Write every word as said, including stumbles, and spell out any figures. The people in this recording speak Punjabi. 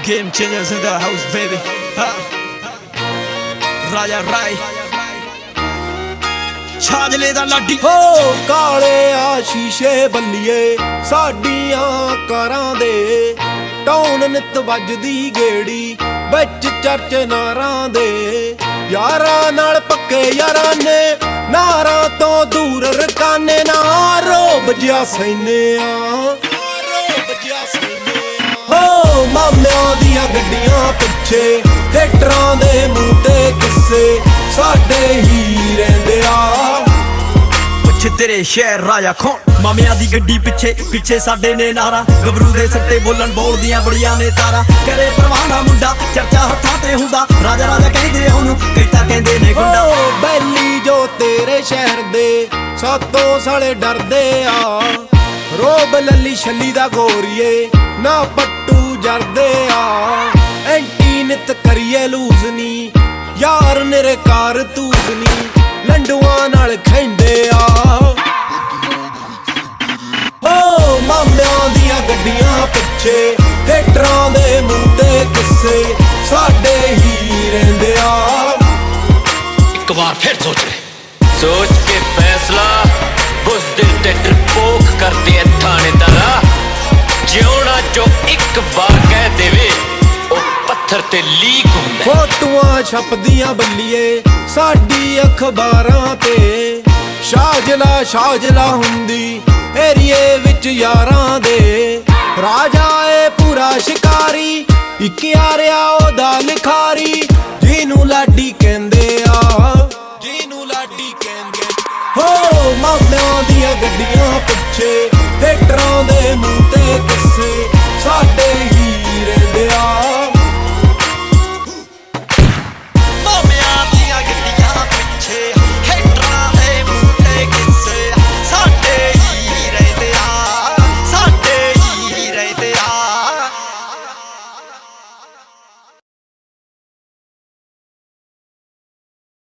Game changers in the house, baby. Ha. Raja Rai ਛਾਜਲੇ ਦਾ ਲਾਡੀ ਹੋ ਕਾਲੇ ਆ ਸ਼ੀਸ਼ੇ ਬੱਲੀਏ ਸਾਡੀਆਂ ਕਾਰਾਂ ਦੇ ਟੌਣ ਨਿਤ ਵੱਜਦੀ ਗੇੜੀ ਵਿੱਚ ਚਰਚ ਨਾਰਾਂ ਦੇ ਯਾਰਾਂ ਨਾਲ ਪੱਕੇ ਯਾਰਾਂ ਨੇ ਨਾਰਾਂ ਤੋਂ ਦੂਰ ਰਕਾਨੇ ਨਾ ਰੋਬ ਜਿਆ ਸੈਨੇ ਆ ਹੋ ਮਾਮਿਆਂ ਦੀਆਂ ਗੱਡੀਆਂ ਪਿੱਛੇ ਥੀਏਟਰਾਂ ਦੇ ਮੂੰਹ ਤੇ ਕਿੱਸੇ ਸਾਡੇ ਹੀ ਰਹਿੰਦੇ ਆ ਪਿੱਛੇ ਤੇਰੇ ਸ਼ਹਿਰ ਰਾਜਾ ਖੋਣ ਮਾਮਿਆਂ ਦੀ ਗੱਡੀ ਪਿੱਛੇ ਪਿੱਛੇ ਸਾਡੇ ਨੇ ਨਾਰਾ ਗੱਭਰੂ ਦੇ ਸੱਤੇ ਬੋਲਣ ਬੋਲਦੀਆਂ ਬੜੀਆਂ ਨੇ ਤਾਰਾ ਕਰੇ ਪਰਵਾਨਾ ਮੁੰਡਾ ਚਰਚਾ ਹੱਥਾਂ ਤੇ ਹੁੰਦਾ ਰਾਜਾ ਰਾਜਾ ਕਹਿੰਦੇ ਉਹਨੂੰ ਕਿਤਾ ਕਹਿੰਦੇ ਨੇ ਗੁੰਡਾ ਬੈਲੀ ਜੋ ਤੇਰੇ ਸ਼ਹਿਰ ਦੇ ਸਾਤੋਂ ਸਾਲੇ ਡਰਦੇ ਆ ਰੋਬ ਲੱਲੀ ਛੱਲੀ ਦਾ ਗੋਰੀਏ ਨਾ ਪੱਟੂ ਜਰਦੇ ਆ ਐਂਟੀ ਨਿਤ ਕਰੀਏ ਲੂਜ਼ ਨੀ ਯਾਰ ਨੇਰੇ ਕਾਰਤੂਸ ਨੀ ਲੰਡੂਆਂ ਨਾਲ ਖੈਂਦੇ ਆ ਓ ਮਾਮਿਆਂ ਦੀਆਂ ਗੱਡੀਆਂ ਪਿੱਛੇ ਥੀਏਟਰਾਂ ਦੇ ਮੂੰਹ ਤੇ ਕਿੱਸੇ ਸਾਡੇ ਹੀ ਰਹਿੰਦੇ ਆ ਇੱਕ ਵਾਰ ਫਿਰ ਸੋਚ ਸੋਚ ਕੇ ਫੈਸਲਾ ਬੁਜ਼ਦਿਲ ਤੇ ਡਰਪੋਕ ਕਰਦੇ ਐ ਥਾਣੇਦਾਰਾ ਜਿਉਣਾ ਜੋ ਇੱਕ ਵਾਰ ਕਹਿ ਦੇਵੇ ਉਹ ਪੱਥਰ ਤੇ ਲੀਕ ਹੁੰਦਾ ਫੋਟੋਆਂ ਛਪਦੀਆਂ ਬੱਲੀਏ ਸਾਡੀ ਅਖਬਾਰਾਂ ਤੇ ਸ਼ਾਜਲਾ ਸ਼ਾਜਲਾ ਹੁੰਦੀ ਏਰੀਏ ਵਿੱਚ ਯਾਰਾਂ ਦੇ ਰਾਜਾ ਏ ਪੂਰਾ ਸ਼ਿਕਾਰੀ ਇੱਕ ਯਾਰਿਆ ਉਹਦਾ ਲਿਖਾਰੀ ਜਿਹਨੂੰ ਲਾਡੀ ਕਹਿੰਦੇ ਆ ਜਿਹਨੂੰ ਲਾਡੀ ਕਹਿੰਦੇ ਹੋ ਮਾਮਿਆਂ ਦੀਆਂ ਗੱਡੀਆਂ ਪਿੱਛੇ ਥੀਏਟਰਾਂ ਦੇ ਮੂੰਹ ਤੇ